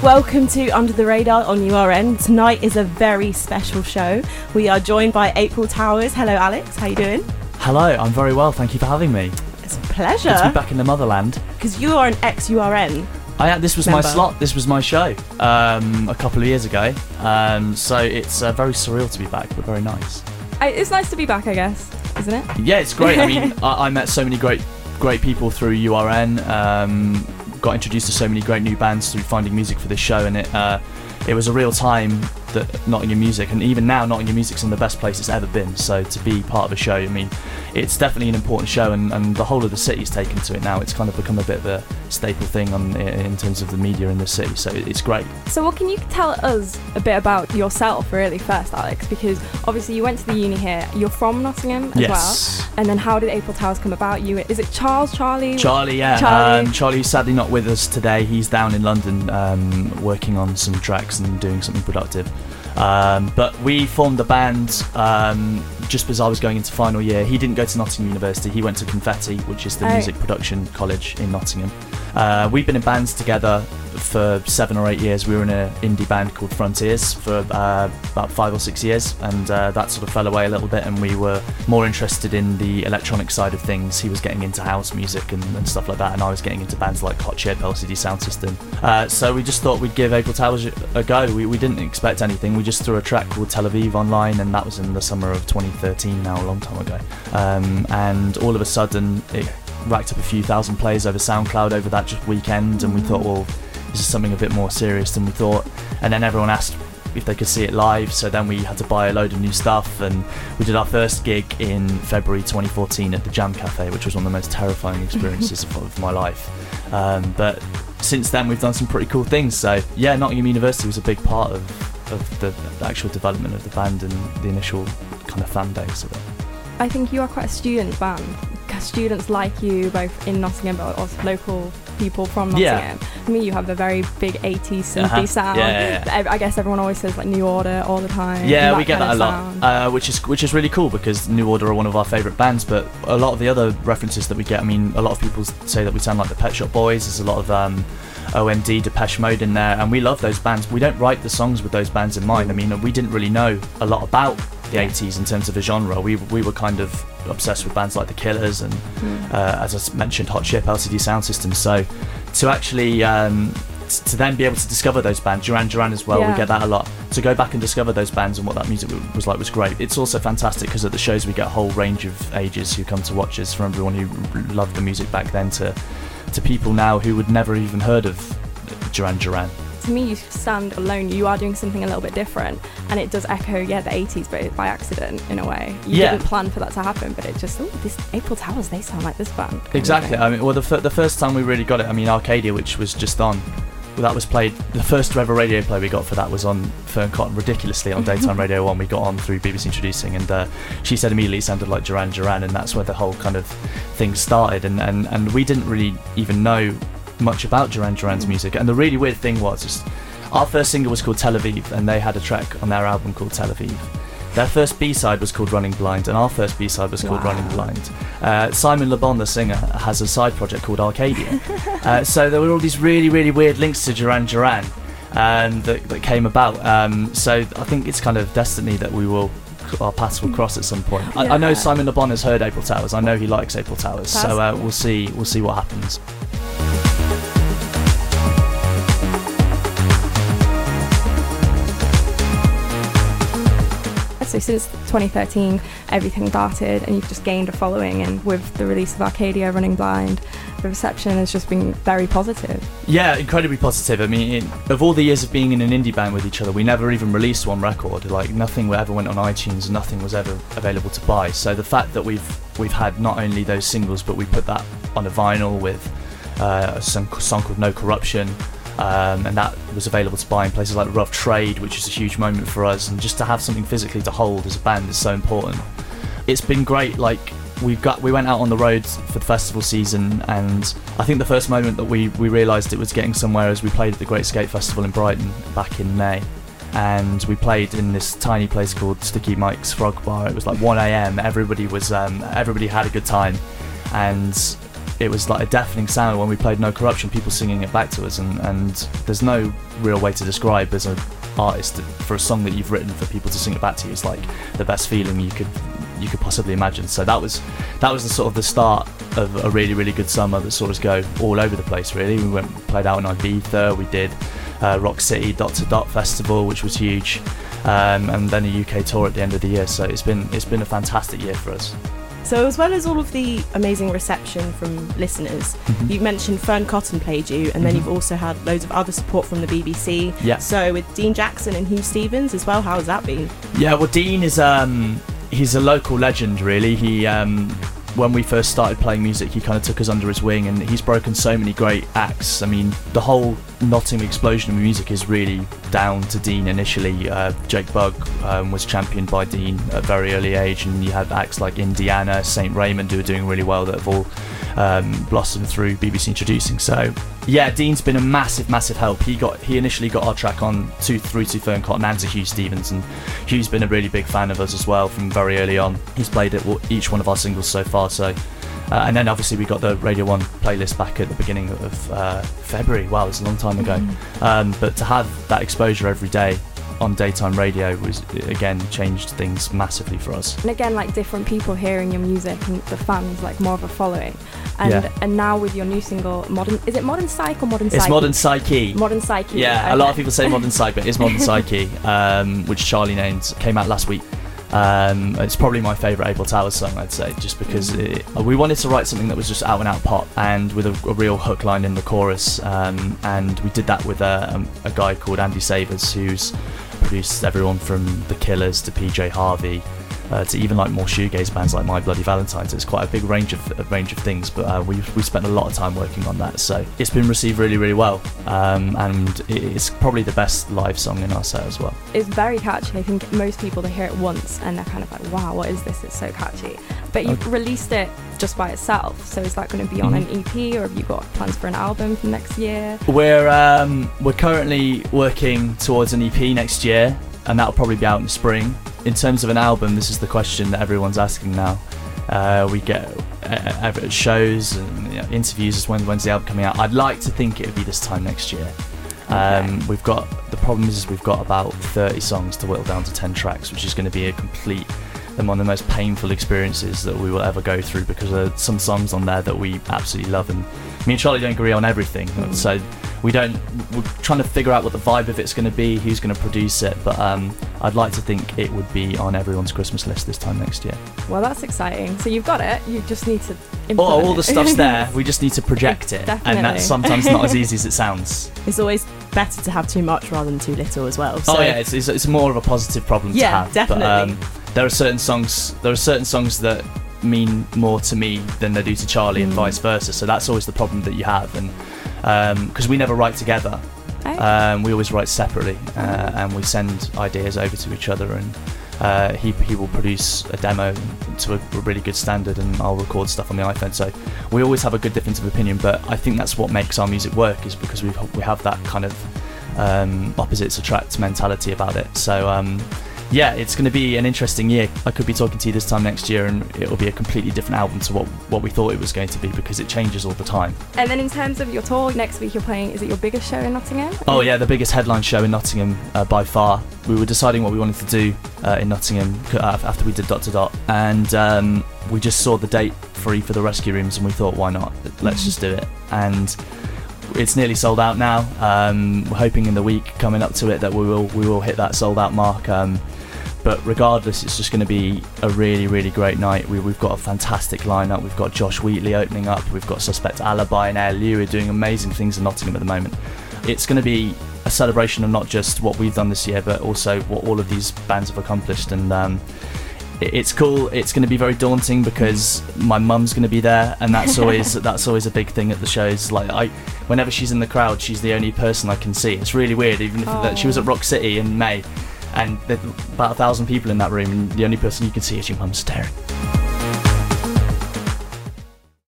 Welcome to Under the Radar on URN. Tonight is a very special show. We are joined by April Towers. Hello, Alex. How you doing? Hello, I'm very well. Thank you for having me. It's a pleasure. Good to be back in the motherland. Because you are an ex-URN. This was my slot. This was my show a couple of years ago. So it's very surreal to be back, but very nice. It's nice to be back, I guess, isn't it? Yeah, it's great. I mean, I met so many great people through URN. Got introduced to so many great new bands through finding music for this show, and it was a real time that Nottingham Music, and even now Nottingham Music's in the best place it's ever been. So to be part of a show, I mean, it's definitely an important show, and the whole of the city's taken to it now. It's kind of become a bit of a staple thing in terms of the media in the city, so it's great. So what can you tell us a bit about yourself really first, Alex? Because obviously you went to the uni here, you're from Nottingham as well, and then how did April Towers come about? Is it Charlie, yeah. Charlie, who's sadly not with us today. He's down in London working on some tracks and doing something productive. But we formed the band just as I was going into final year. He didn't go to Nottingham University, he went to Confetti, which is the music production college in Nottingham. We've been in bands together for 7 or 8 years. We were in an indie band called Frontiers for about 5 or 6 years, and that sort of fell away a little bit, and we were more interested in the electronic side of things. He was getting into house music and stuff like that, and I was getting into bands like Hot Chip, LCD Sound System. So we just thought we'd give April Towers a go. We didn't expect anything. We just threw a track called Tel Aviv online, and that was in the summer of 2013, now a long time ago. And all of a sudden it racked up a few thousand plays over SoundCloud over that just weekend, and we thought, well, this is something a bit more serious than we thought. And then everyone asked if they could see it live, so then we had to buy a load of new stuff, and we did our first gig in February 2014 at the Jam Cafe, which was one of the most terrifying experiences of my life. But since then we've done some pretty cool things. So yeah, Nottingham University was a big part of the actual development of the band and the initial kind of fan base of it. I think you are quite a student band. Students like you, both in Nottingham but also local people from Nottingham. I mean, you have a very big 80s synthy sound. Yeah. I guess everyone always says like New Order all the time. Yeah, we get that a lot, which is really cool, because New Order are one of our favourite bands. But a lot of the other references that we get, I mean, a lot of people say that we sound like the Pet Shop Boys. There's a lot of OMD, Depeche Mode in there, and we love those bands. We don't write the songs with those bands in mind. I mean, we didn't really know a lot about the 80s in terms of a genre. We were kind of obsessed with bands like The Killers and as I mentioned, Hot Chip, LCD Sound System. So to actually to then be able to discover those bands, Duran Duran as well, we get that a lot. To go back and discover those bands and what that music was like was great. It's also fantastic because at the shows we get a whole range of ages who come to watch us, from everyone who loved the music back then to people now who would never even heard of Duran Duran. To me, you stand alone, you are doing something a little bit different, and it does echo, the 80s, but by accident, in a way. You didn't plan for that to happen, but it just, this April Towers, they sound like this band. Exactly. I mean, well, the first time we really got it, I mean, Arcadia, which was just on, that was played, the first ever radio play we got for that was on Fern Cotton, ridiculously, on Daytime Radio 1. We got on through BBC Introducing, and she said immediately it sounded like Duran Duran, and that's where the whole kind of thing started, and we didn't really even know much about Duran Duran's music. And the really weird thing was just, our first single was called Tel Aviv, and they had a track on their album called Tel Aviv. Their first B-side was called Running Blind, and our first B-side was called Running Blind. Simon Le Bon, the singer, has a side project called Arcadia. So there were all these really, really weird links to Duran Duran that came about. So I think it's kind of destiny that our paths will cross at some point. I know Simon Le Bon has heard April Towers. I know he likes April Towers. So we'll see what happens. So since 2013, everything started, and you've just gained a following, and with the release of Arcadia, Running Blind, the reception has just been very positive. Yeah, incredibly positive. I mean, of all the years of being in an indie band with each other, we never even released one record. Like, nothing ever went on iTunes, nothing was ever available to buy. So the fact that we've had not only those singles, but we put that on a vinyl with a song called No Corruption, and that was available to buy in places like Rough Trade, which is a huge moment for us, and just to have something physically to hold as a band is so important. It's been great. Like, we went out on the road for the festival season, and I think the first moment that we realised it was getting somewhere is we played at the Great Escape Festival in Brighton back in May, and we played in this tiny place called Sticky Mike's Frog Bar. It was like 1 a.m. Everybody had a good time, and it was like a deafening sound when we played No Corruption, people singing it back to us, and there's no real way to describe as an artist for a song that you've written for people to sing it back to you. It's like the best feeling you could possibly imagine. So that was the sort of the start of a really, really good summer that saw us go all over the place, really. We played out in Ibiza, we did Rock City Dot to Dot Festival, which was huge, and then a UK tour at the end of the year. So it's been a fantastic year for us. So as well as all of the amazing reception from listeners, you mentioned Fern Cotton played you, and then you've also had loads of other support from the BBC. Yeah. So with Dean Jackson and Hugh Stevens as well, how has that been? Yeah, well, Dean is he's a local legend, really. He when we first started playing music, he kind of took us under his wing, and he's broken so many great acts. I mean, the whole Nottingham explosion of music is really down to Dean initially. Jake Bugg was championed by Dean at a very early age, and you had acts like Indiana, St Raymond, who are doing really well, that have all blossomed through BBC Introducing. So yeah, Dean's been a massive help. He initially got our track on through to Fern Cotton and to Hugh Stevens, and Hugh's been a really big fan of us as well from very early on. He's played each one of our singles so far. So and then obviously we got the Radio 1 playlist back at the beginning of February. Wow, it's a long time ago. But to have that exposure every day on daytime radio was, again, changed things massively for us. And again, like different people hearing your music and the fans, like more of a following. And now with your new single, is it Modern Psych or Modern Psyche? It's Modern Psyche. Modern Psyche. Yeah, okay. A lot of people say Modern Psyche, but it's Modern Psyche, which Charlie named, came out last week. It's probably my favourite Abel Towers song, I'd say, just because we wanted to write something that was just out and out pop and with a real hook line in the chorus, and we did that with a guy called Andy Savers, who's produced everyone from The Killers to PJ Harvey, to even like more shoegaze bands like My Bloody Valentines. It's quite a big range of things, but we spent a lot of time working on that, so it's been received really, really well, and it's probably the best live song in our set as well. It's very catchy. I think most people, they hear it once and they're kind of like, wow, what is this? It's so catchy. But you've released it just by itself, so is that going to be on an EP, or have you got plans for an album for next year? We're currently working towards an EP next year, and that'll probably be out in the spring. In terms of an album, this is the question that everyone's asking now. We get shows and interviews as when's the album coming out. I'd like to think it would be this time next year. Okay. The problem is we've got about 30 songs to whittle down to 10 tracks, which is going to be one of the most painful experiences that we will ever go through, because there are some songs on there that we absolutely love, and me and Charlie don't agree on everything, so we're trying to figure out what the vibe of it's going to be, who's going to produce it, but I'd like to think it would be on everyone's Christmas list this time next year. Well, that's exciting. So you've got it, you just need to implement all the stuff's there, we just need to project it. Definitely. And that's sometimes not as easy as it sounds. It's always better to have too much rather than too little as well. So. Oh yeah, it's more of a positive problem to have. Yeah, definitely. But, there are certain songs that mean more to me than they do to Charlie, and vice versa. So that's always the problem that you have, and because we never write together, we always write separately, and we send ideas over to each other, and he will produce a demo to a really good standard, and I'll record stuff on the iPhone. So we always have a good difference of opinion, but I think that's what makes our music work, is because we have that kind of opposites attract mentality about it. So yeah, it's going to be an interesting year. I could be talking to you this time next year and it will be a completely different album to what we thought it was going to be, because it changes all the time. And then in terms of your tour, next week you're playing, is it your biggest show in Nottingham? Oh yeah, the biggest headline show in Nottingham by far. We were deciding what we wanted to do in Nottingham after we did Dot to Dot, and we just saw the date free for the Rescue Rooms, and we thought, why not? Let's just do it. And it's nearly sold out now. We're hoping in the week coming up to it that we will hit that sold out mark. But regardless, it's just going to be a really, really great night. We've got a fantastic lineup. We've got Josh Wheatley opening up. We've got Suspect Alibi and Air Liu, who are doing amazing things in Nottingham at the moment. It's going to be a celebration of not just what we've done this year, but also what all of these bands have accomplished. And it's cool. It's going to be very daunting because my mum's going to be there, and that's always a big thing at the shows. Like whenever she's in the crowd, she's the only person I can see. It's really weird. Even if she was at Rock City in May, and there's about 1,000 people in that room, and the only person you can see is your mum staring.